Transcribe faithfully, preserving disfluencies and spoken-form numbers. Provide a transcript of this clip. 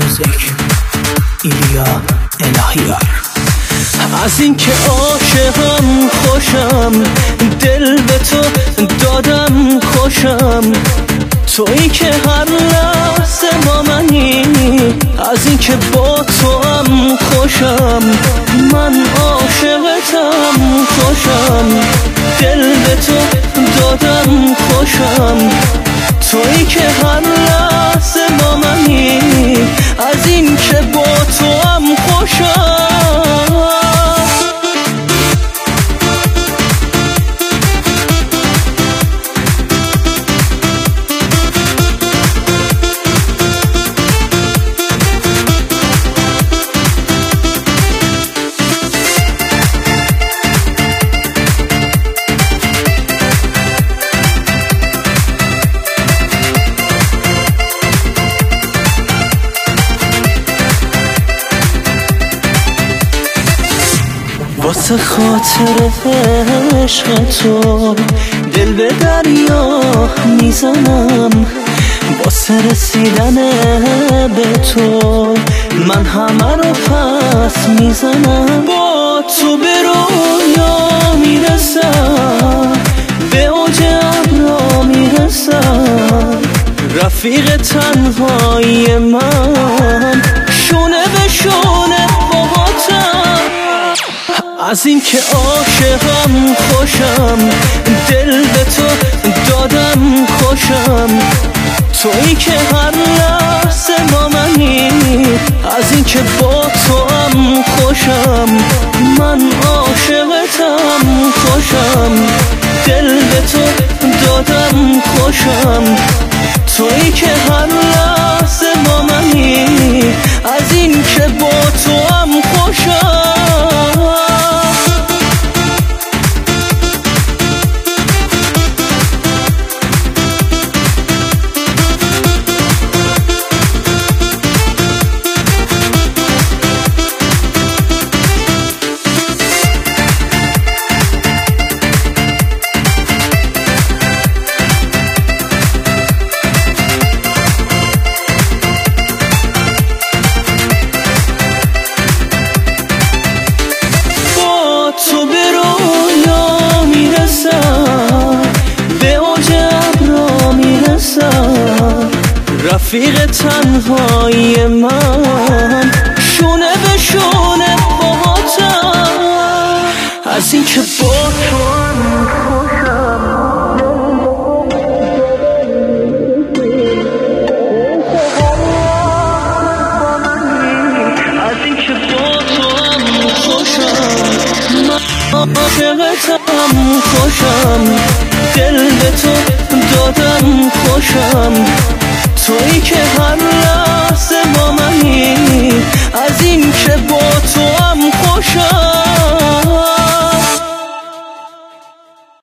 موزیک ایلیا الهیار. از این که عاشقم خوشم، دل به تو دادم خوشم، تویی که هر لحظه با منی. از این که با تو هم خوشم، من عاشقتم خوشم، دل به تو دادم خوشم، تویی که هر لحظه با منی. از این که با تو هم خوشم. واسه خاطر عشق تو دل به دریا میزنم، واسه رسیدن به تو من همه رو پس میزنم. با تو به رویا میرسم، به اوج ابرا میرسم، رفیق تنهایی من شونه به شونه باهاتم. از این که عاشقم خوشم، دل به تو دادم خوشم، تویی که هر لحظه با منی. از این که با تو هم خوشم، من عاشقتم خوشم، دل به تو دادم خوشم، تویی که هر لحظه با منی. از این که با تو هم خوشم. تو به رویا میرسم، به اوج ابرا میرسم، رفیق تنهایی من شونه به شونه باهاتم. از این که با تو هم عاشقتم خوشم،